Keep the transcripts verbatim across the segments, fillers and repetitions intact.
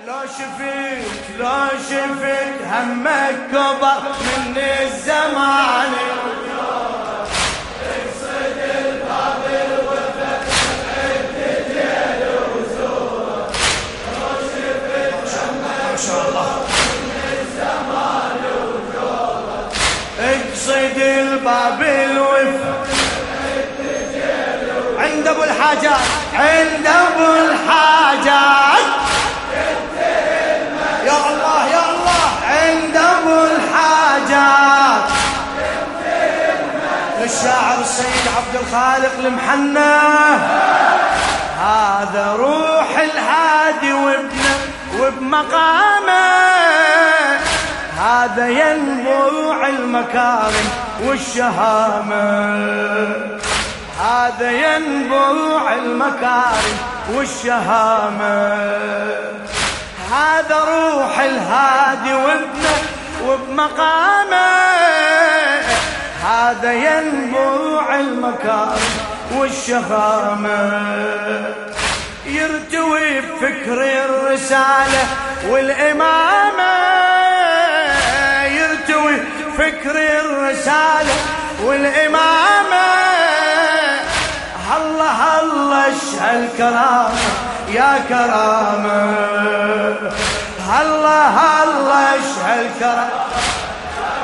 لو شفت لو شفت همك كبر من الزمان اقصد الباب الوفا عد جيل وزور. لو شفت همك ما شاء الله من الزمان وزور اقصد الباب الوفا عد جيل وزور. عند ابو الحاجات عند ابو الحاجات يا الله يا الله عند ابو الحاجات للشاعر السيد عبد الخالق المحنى. هذا روح الهادي وابنه وبمقامه هذا ينبوع المكارم والشهامه. هذا ينبوع المكارم والشهامه. هذا روح الهادي وابنه وبمقامه هذا ينبوع المكارم والشهامه. يرتوي بفكر الرساله والامامه. يرتوي فكر الرساله والامامه. الله الله اشهى الكرامه يا كرامه. الله الله اشهى الكرامه يا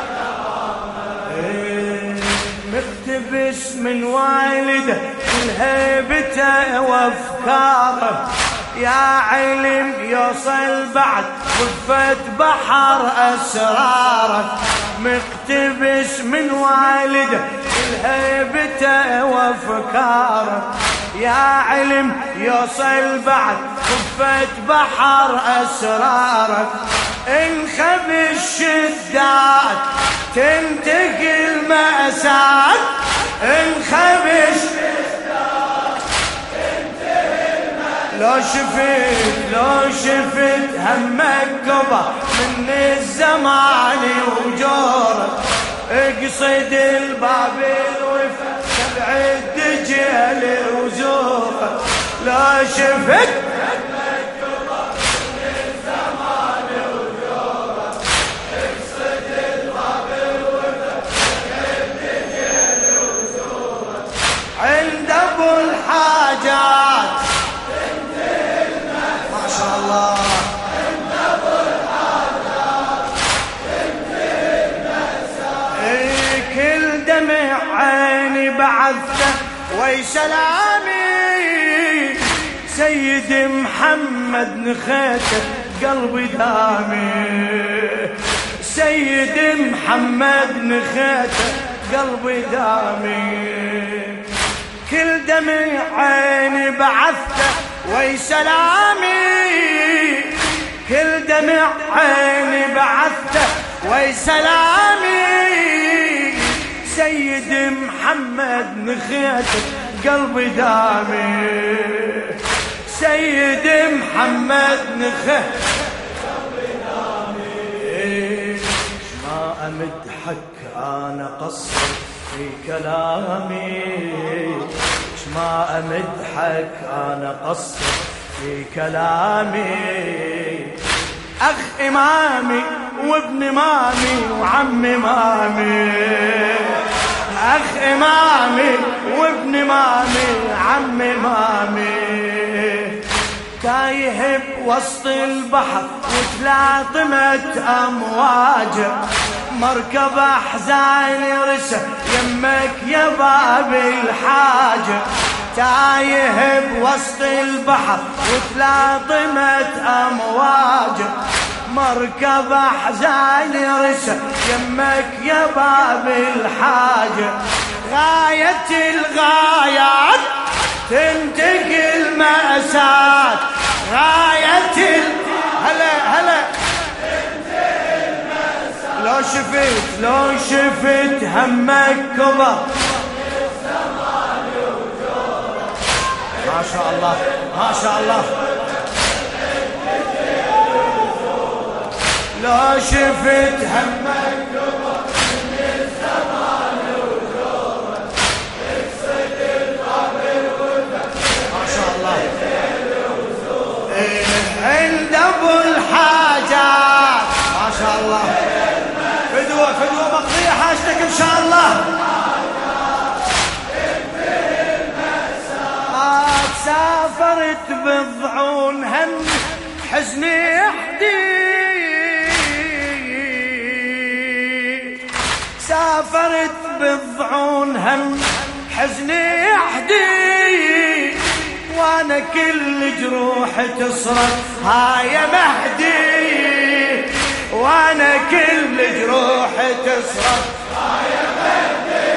كرامه. مقتبس من والده كل هيبته وافكاره يا علم يوصل بعد وفت بحر اسراره. مقتبس من والده كل هيبته وافكاره يا علم يوصل بعد خفت بحر أسرارك. انخب الشدات تنتقل مأساة. انخب الشدات تنتقل مأساة. لو شفت لو شفت همك كبر من الزمان وجورك اقصد الباب الوفا تبعد جيل وزورك. لا شفت همك كبر من الزمان وجورك اقصد الباب الوفا تبعد جيل وزورك. عند ابو الحاجات ما شاء الله عند ابو الحاجات كل دمع عيني بعثته وي سلامي. سيد محمد نخيته قلبي دامي. سيد محمد نخيته قلبي دامي. كل دمع عيني بعثته وي سلامي. كل دمع عيني بعثته وي سلامي. سيد محمد نخيته قلبي دامي. سيد محمد نخيته قلبي دامي. ما امدحك انا قصر في كلامي. ما امدحك انا قصر في كلامي. اخ امامي وابن امامي وعم امامي. اخ امامي وابن امامي عم امامي. تايه بوسط البحر وتلاطمت امواجه. مركب احزان رسى يمك يا باب الحاجه. تايه بوسط البحر وتلاطمت امواجه. مركب احزان رسى يمك يا باب الحاجه. غايه الغايات تنتقل مأساة. غايه ال... هلا هلا تنتقل مأساة. لو شفت لو شفت همك كبر ما شاء الله ما شاء الله. لو شفت همك كبر من الزمان وجورك اقصد الباب الوفا ما شاء الله. عند ابو الحاجات. ما شاء الله فدوة فدوة مقضية حاجتك إن شاء الله. سافرت بضعون هم حزني حديد، سافرت بضعون هم حزني حديد، وانا كل جروح تصرخ هاي مهدي، وانا كل جروح تصرخ هاي مهدي.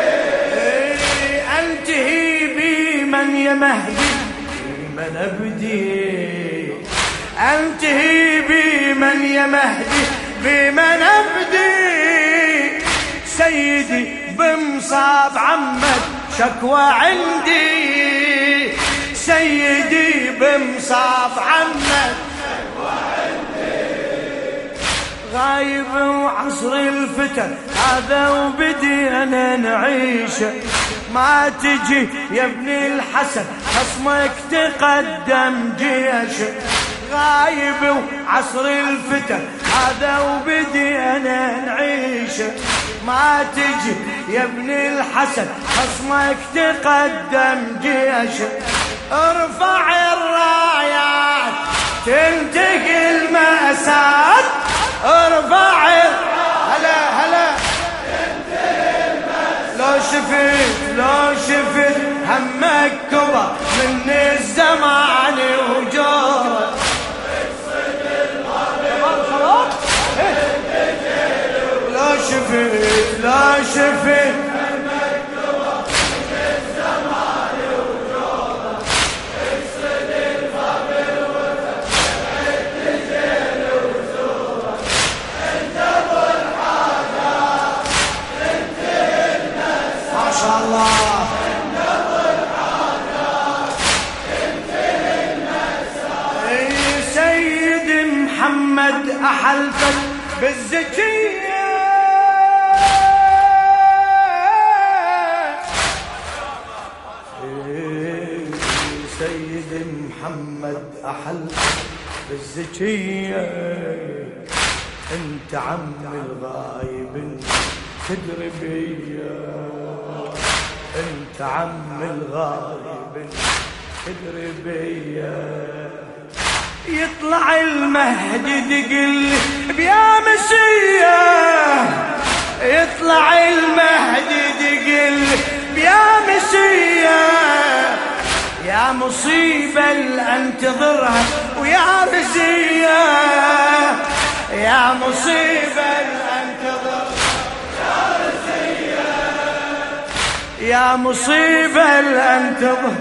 انتهي بمن يا مهدي من أبدي، أنتهي بمن يا مهدي بمن أبدي، سيدي بمصاب عمك شكوى عندي، سيدي بمصاب عمك شكوى عندي. غايب وعصر الفتن هذا وبدي أنا نعيشه، ما تجي يا ابن الحسن خصمك تقدم جيش. غايب وعصر الفتن هذا وبدي انا نعيشه، ما تجي يا ابن الحسن خصمك تقدم جيش. ارفع الرايات تنتهي المأساة، ارفع هلا هلا لو شفت لو شفت همك كبر من الزمان وجورك، لو شفت لو شفت همك كبر من الزمان وجورك، اقصد الفضل وفتحت تجيل وزورك، انت ابو الحاجات ما شاء الله. سيد محمد أحلفك بالزكية، سيد محمد أحلفك بالزكية، انت عم الغايب تدري بيا، انت عم الغايب تدري بيا. يطلع المهدي تقل بيا مسيا، يطلع المهدي تقل بيا مسيا، يا مصيبة انتظرها ويا رزية، يا مصيبة انتظرها يا مصيبة الانتظر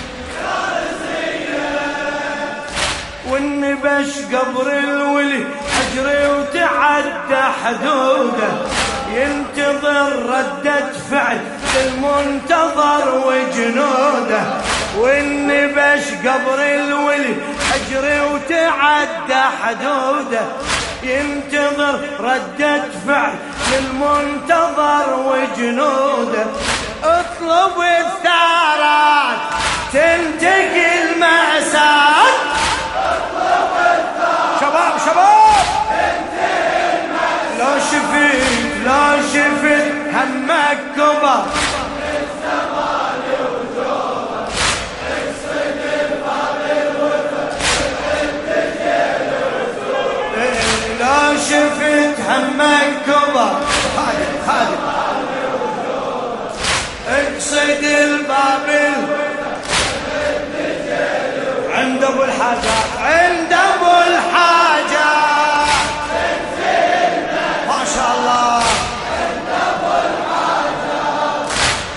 والنبش قبر الولي حجري وتعدى حدوده، ينتظر ردة فعل المنتظر وجنوده، والنبش قبر الولي حجري وتعدى حدوده، ينتظر ردة فعل المنتظر وجنوده. اطلب الثارات تنتقي المأساة، اطلب الثارات شباب شباب تنتقي المأساة، لو شفت لو شفت همك كبر من زمان وجورك، اقصد الفضل وفتحت تجيل وزورك، لو شفت همك كبر خالد خالد اقصد البابل عند ابو الحاجات، عند ابو الحاجات ما شاء الله، عند ابو الحاجات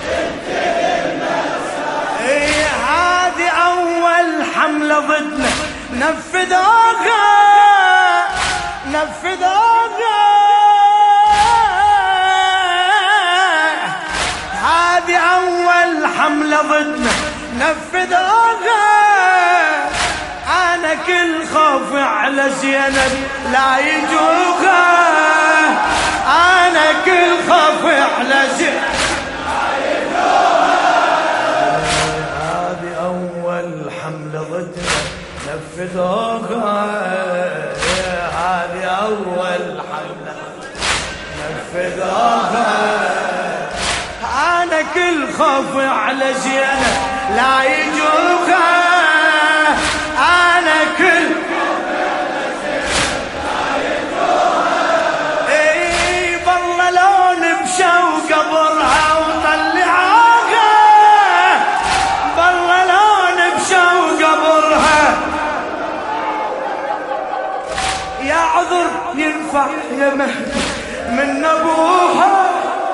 اي هذه اول حمله ضدنا نفذوها نفذوها، هذه أول حملة ضدنا نفذوها. أنا كل خوفي على زينب لا يجوها، أنا كل خوفي على زينب لا يجوها. هذه أول حملة ضدنا نفذوها، هذه كل خوف على زينب لا يجوها، انا كل خوف على زينب لا يجوها. اي بالله لو نبشوا قبرها وطلعوها، بالله لو نبشوا قبرها. يا عذر ينفع يا مهدي من ابوها،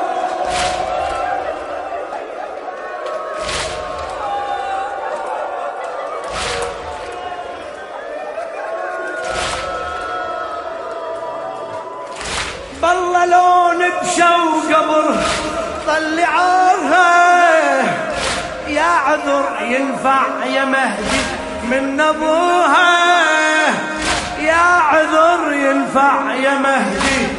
بالله لو نبشوا قبرها طلعوها. يا عذر ينفع يا مهدي من ابوها، يا عذر ينفع يا مهدي.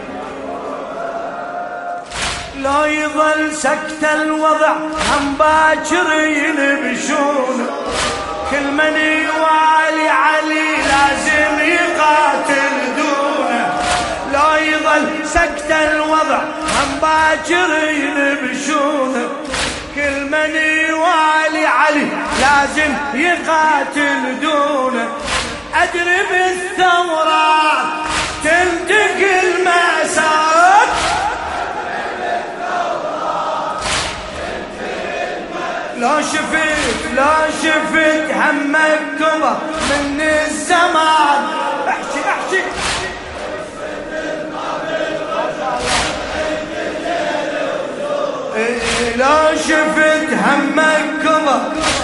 لو يظل سكت الوضع هم باكر ينبشون، كل من يوالي علي لازم يقاتل دونه. لو يظل سكت الوضع هم باكر ينبشون، كل من يوالي علي لازم يقاتل دونه. أدري بالثورات تنتقل المأساة، لو شفت لو شفت همك كبر من الزمان. احكي احكي إيه لو شفت همك كبر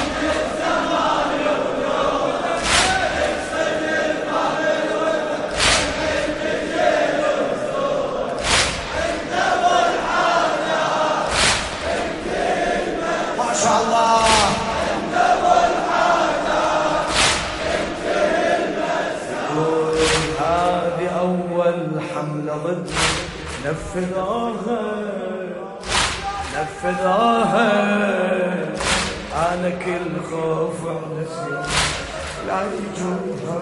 ضد نفذوها نفذوها. انا كل خوف على زينب لا يجوها.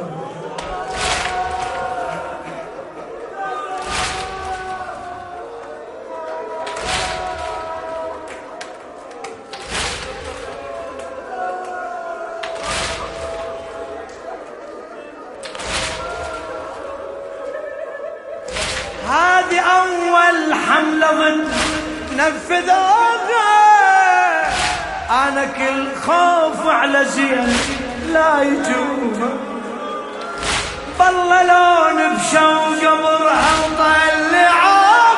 هذه أول حملة ضد نفذوها. أنا كل خوف على زينب لا يجوها. بالله لو نبشوا قبرها وطلعوها،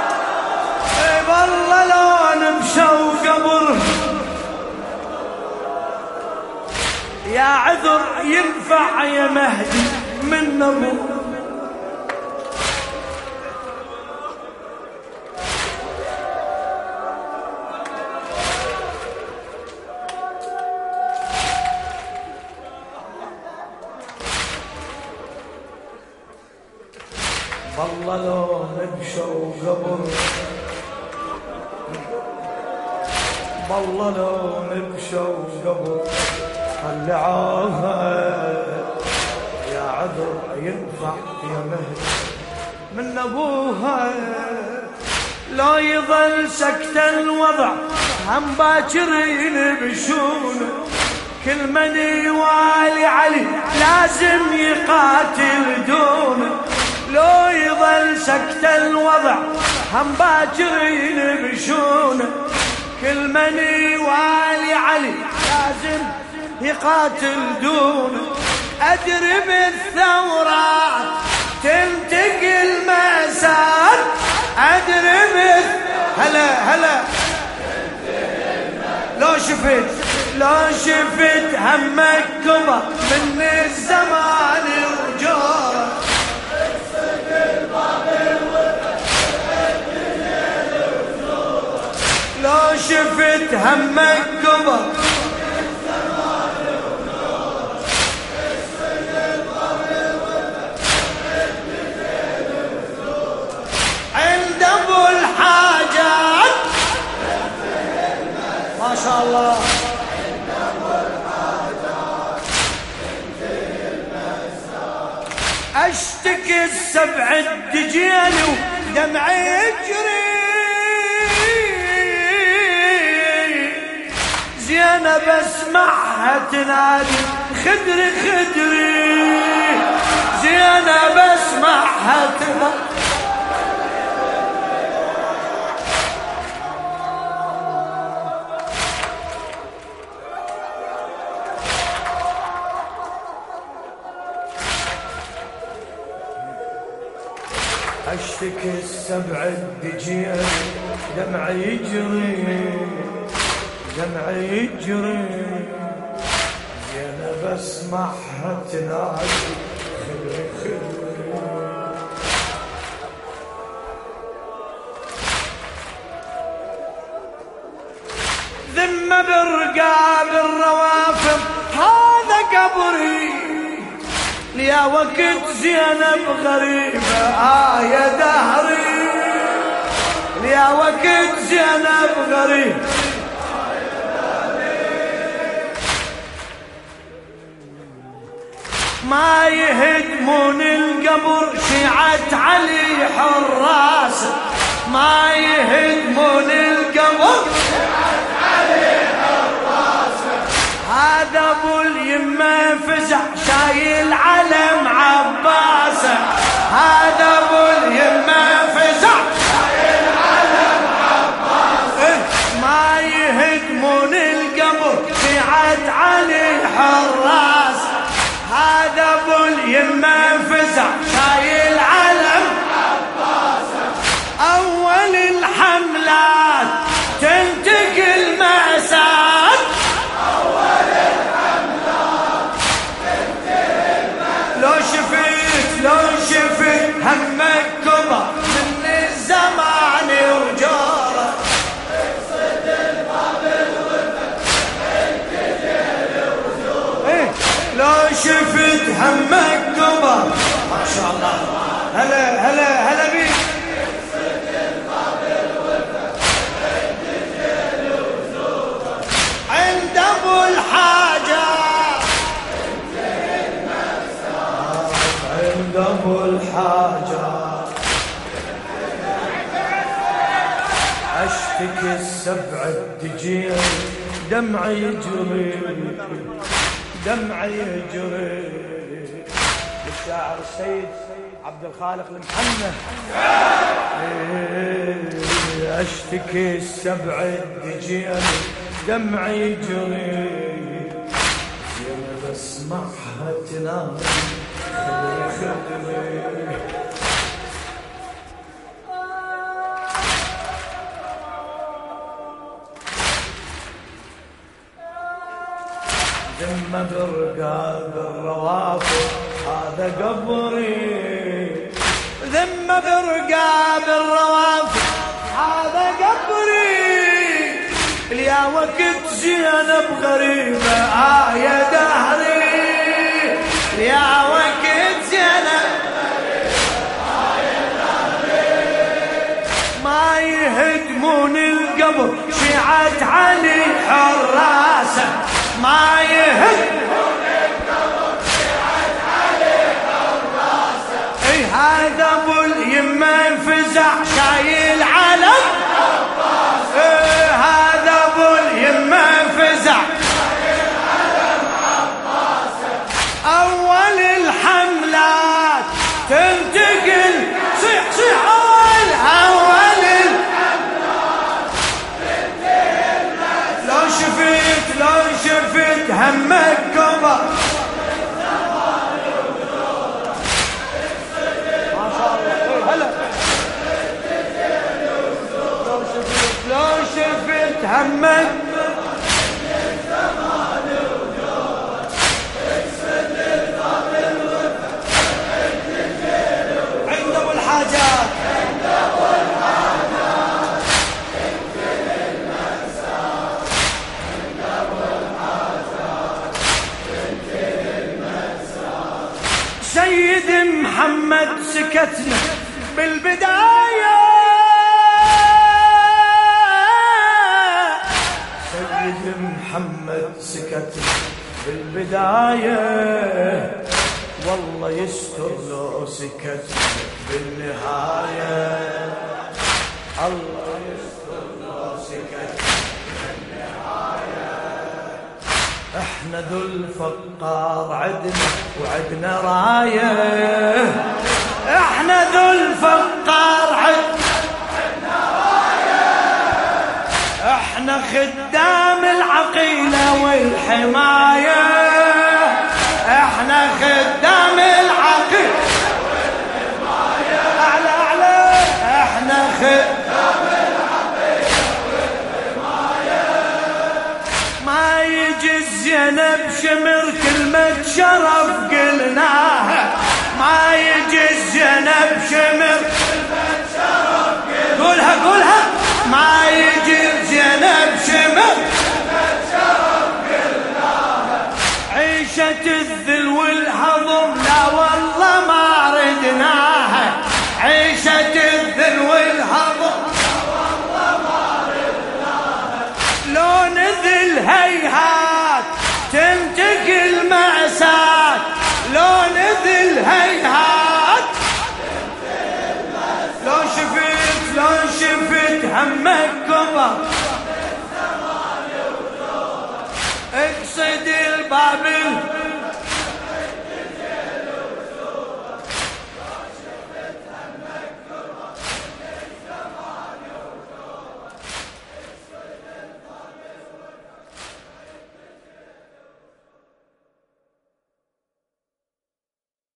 بالله لو نبشوا قبرها. يا عذر ينفع يا مهدي من أبوها. والله لو نبشوا قبر، والله لو نبشوا قبر طلعوها. يا عذر ينفع يا مهدي من ابوها. لو يظل سكت الوضع هم باكر ينبشون، كل من يوالي علي لازم يقاتل دونه. لو يظل سكت الوضع هم باكر ينبشون، كل من يوالي علي لازم يقاتل دونه. أدري بالثورات تنتقل مأساة، أدري بال هلا هلا. لو شفت لو شفت همك كبر من الزمان وجار، لو شفت همك كبر عند ابو الحاجات ما شاء الله. اشتكي السبع الدجيل ودمعي يجري، زينب اسمعها تنادي خدري خدري، زينب اسمعها تنادي. اشتكي السبع الدجيل دمع يجري، دمع يجري، زينب اسمعها تنادي خدري خدري. ذمة برقاب الروافض هذا قبري، يا وقت زينب غريبة آه يا دهري، يا وقت زينب غريبة آه يا دهري. ما يهدمون القبر شيعة علي حراس، ما يهدمون القبر شيعة علي حراس. هذا ابو اليمه فزع شايل علم عباسه، هذا ابو اليمه فزع شايل علم عباسه. ما يهدمون القبر شيعة علي حراس، هذا ابو اليمه فزع شايل علم عباسه. اول الحملات تنتقل مأساة، اول الحملات تنتقل مأساة. لو شفت لو شفت همك كبر من الزمان وجاره، اقصد البابل والفتح الكجل وزوره. لو شفت همك كبر ما شاء الله، هلا هلا هلا بيك. اقصد البابل والفتح الكجل وزوره. عند ابو الحاجة عند ابو الحاجة اشتكي السبع الدجيل دمع يجري، دمع يجري. للشاعر السيد عبد الخالق المحنى. اشتكي السبع الدجيل دمع يجري، زينب اسمعها تنادي خدري خدري. ذمة برقاب الروافض هذا قبري، ذمة برقاب الروافض هذا قبري. يا وقت زينب غريبة آه يا دهري، يا وقت زينب غريبة آه يا دهري. ما يهدمون القبر شيعة علي حراسة، ما يهدمون القبر شيعة علي حراسة. اي هذا ابو اليمه فزع شايل علم عباسه، اي هذا ابو اليمه فزع شايل علم عباسه. اول الحملات تنتقل صيح صيح اول اول الحملات تنتقل. لو شفت لو شفت همك كبر ما شاء الله. هلا لو شفت لو شفت همك عند ابو الحاجات، عند ابو الحاجات تنتهي المأساة، عند ابو الحاجات تنتهي المأساة. سيد محمد سكتنا بالبداية، سيد محمد سكتنا بالبداية، والله يستر لو سكت بالنهاية، الله يستر لو سكت بالنهاية. احنا ذو الفقار عدنا وعدنا رايه، احنا ذو الفقار عدنا رايه، احنا خدام العقيله والحمايه، احنا خدام العقيله والحمايه، اعلى اعلى، احنا خدام العقيله والحمايه. ما يجي الزينب شمر كلمة شرف قلناها، ما يجي الزينب شمر كلمة شرف قلناها، قولها قولها، ما يجي الزينب شمر كلمة شرف قلناها. عيشة الذل والهضم لا والله ما ردناها، عيشة الذل والهضم لا والله ما ردناها. لو نذل هيهات تنتقل مأساة، لو نذل هيهات تنتقل مأساة. لو شفت لو شفت همك كبر اقصد الباب